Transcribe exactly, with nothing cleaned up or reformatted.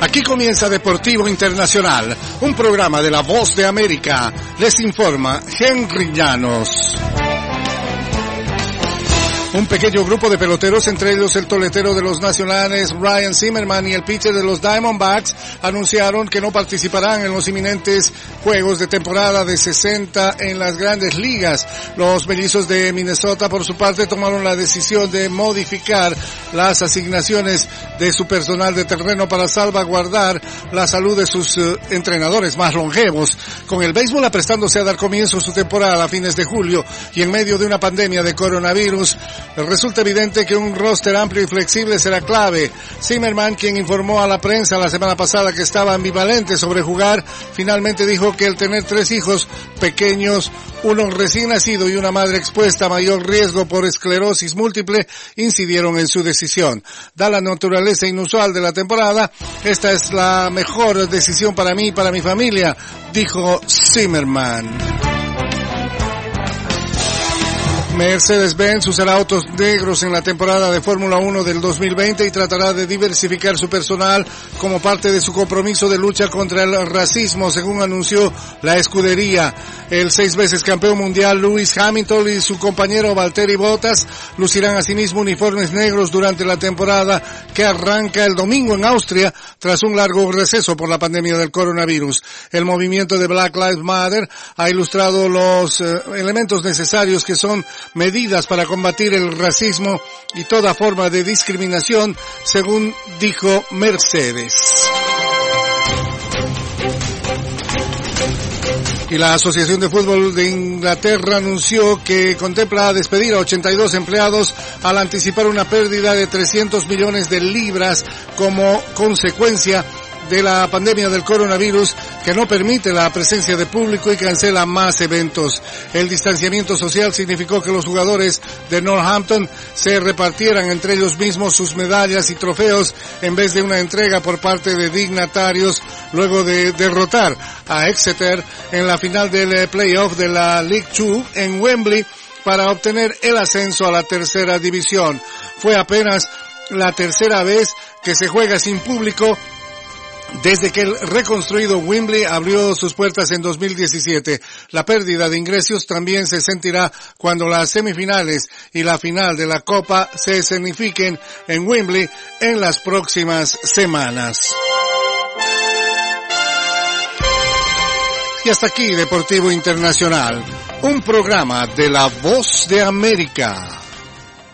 Aquí comienza Deportivo Internacional, un programa de La Voz de América. Les informa Henry Llanos. Un pequeño grupo de peloteros, entre ellos el toletero de los Nacionales Ryan Zimmerman y el pitcher de los Diamondbacks, anunciaron que no participarán en los inminentes juegos de temporada de sesenta en las Grandes Ligas. Los mellizos de Minnesota, por su parte, tomaron la decisión de modificar las asignaciones de su personal de terreno para salvaguardar la salud de sus uh, entrenadores más longevos. Con el béisbol aprestándose a dar comienzo su temporada a fines de julio y en medio de una pandemia de coronavirus, resulta evidente que un roster amplio y flexible será clave. Zimmerman, quien informó a la prensa la semana pasada que estaba ambivalente sobre jugar, finalmente dijo que el tener tres hijos pequeños, uno recién nacido y una madre expuesta a mayor riesgo por esclerosis múltiple, incidieron en su decisión. Dada la naturaleza inusual de la temporada, esta es la mejor decisión para mí y para mi familia, dijo Zimmerman. Mercedes-Benz usará autos negros en la temporada de Fórmula uno del dos mil veinte y tratará de diversificar su personal como parte de su compromiso de lucha contra el racismo, según anunció la escudería. El seis veces campeón mundial Lewis Hamilton y su compañero Valtteri Bottas lucirán asimismo uniformes negros durante la temporada que arranca el domingo en Austria tras un largo receso por la pandemia del coronavirus. El movimiento de Black Lives Matter ha ilustrado los eh, elementos necesarios que son medidas para combatir el racismo y toda forma de discriminación, según dijo Mercedes. Y la Asociación de Fútbol de Inglaterra anunció que contempla despedir a ochenta y dos empleados al anticipar una pérdida de trescientos millones de libras como consecuencia de la pandemia del coronavirus, que no permite la presencia de público y cancela más eventos. El distanciamiento social significó que los jugadores de Northampton se repartieran entre ellos mismos sus medallas y trofeos en vez de una entrega por parte de dignatarios, luego de derrotar a Exeter en la final del playoff de la League dos en Wembley para obtener el ascenso a la tercera división. Fue apenas la tercera vez que se juega sin público desde que el reconstruido Wembley abrió sus puertas en dos mil diecisiete. La pérdida de ingresos también se sentirá cuando las semifinales y la final de la Copa se escenifiquen en Wembley en las próximas semanas. Y hasta aquí Deportivo Internacional, un programa de La Voz de América.